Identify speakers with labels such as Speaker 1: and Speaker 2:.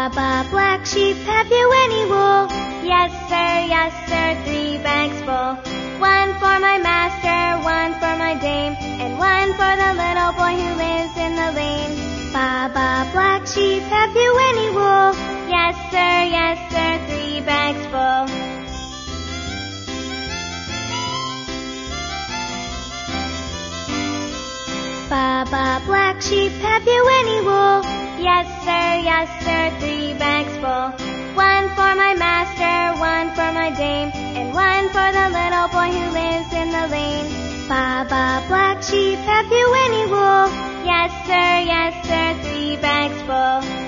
Speaker 1: Baba, black sheep, have you any wool? Yes, sir, 3 bags full. 1 for my master, 1 for my dame, and 1 for the little boy who lives in the lane. Baba, black sheep, have you any wool? Yes, sir, 3 bags full. Baba, black sheep, have you any wool? Yes, sir, 3 bags full. 1 for my master, 1 for my dame, and 1 for the little boy who lives in the lane. Baba, black sheep, have you any wool? Yes, sir, 3 bags full.